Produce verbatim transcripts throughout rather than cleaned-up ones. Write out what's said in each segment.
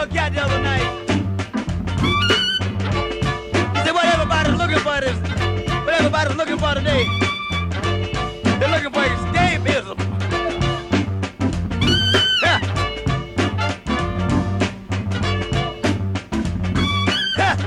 a cat the other night. He said, what everybody's looking for is, what everybody's looking for today. They're looking for escapism. Yeah. Yeah.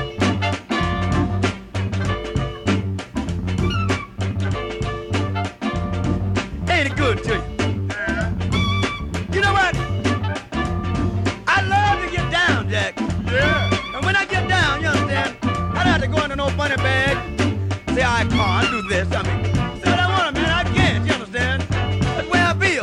Ain't it good to you? Yeah. You know what? I love to get down, Jack. Yeah. And when I get down, you understand, I don't have to go into no funny bag. Say, I can't do this. I mean, say what I want, man. I can't, you understand? That's the way I feel.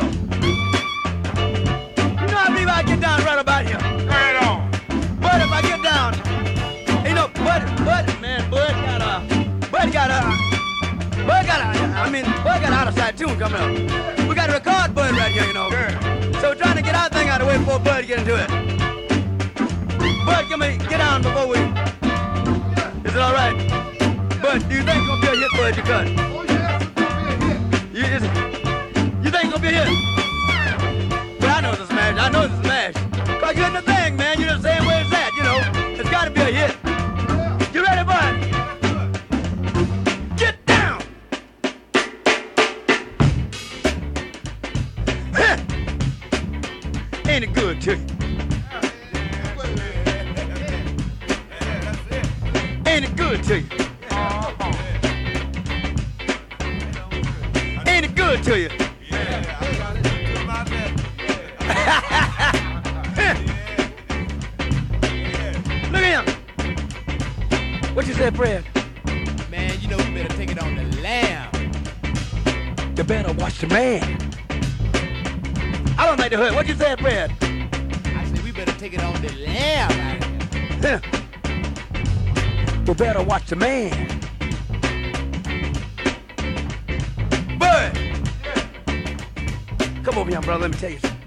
You know, I believe I get down right about here. Right on. But if I get down, you know, Bud, Bud, man, Bud got a, Bud got a, Bud got a, I mean, Bud got an out-of-sight tune coming up. We got to record Bud right here, you know. Yeah. So we're trying to get our thing out of the way before Bud get into it. Bud, come here, get down before we, is it all right? Bud, do you think it's gonna be a hit, Bud, you cut? Oh, yeah. It's gonna be a hit. You, is it, you think it's gonna be a hit? But I know it's a smash, I know it's a smash. Cause you're in the thing, man, you're the same way as that, you know. It's gotta be a hit. Yeah. You ready, Bud? Get down! Huh. Ain't it good to you? Ain't it good to you? Ain't it good to you? Look at him. What you say, Fred? Man, you know we better take it on the lamb. You better watch the man. I don't like the hood. What you say, Fred? I said we better take it on the lamb out of here. Huh. You better watch the man. Bud! Come over here, brother. Let me tell you something.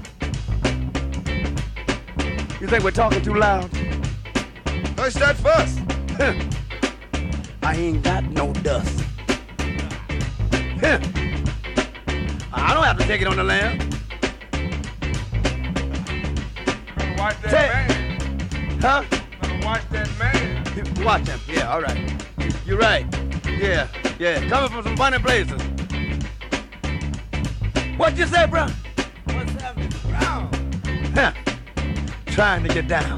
You think we're talking too loud? Hush that fuss. Huh. I ain't got no dust. Huh. I don't have to take it on the lamb. Better watch that Say- man. Huh? Better watch that man. You- Watch him. Yeah, all right. You're right. Yeah, yeah. Coming from some funny places. What you say, bro? What's happening? Brown. Huh. Trying to get down.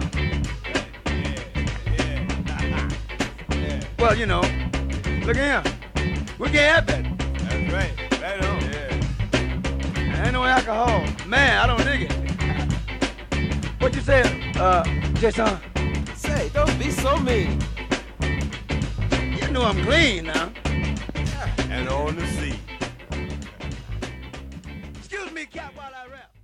Well, you know, look at him. We can't have that. That's right. Right on. There ain't no alcohol. Man, I don't dig it. What you say, uh, Jason? Say, don't be so mean. You know I'm clean now. And on the sea. Excuse me, Cap, while I rap.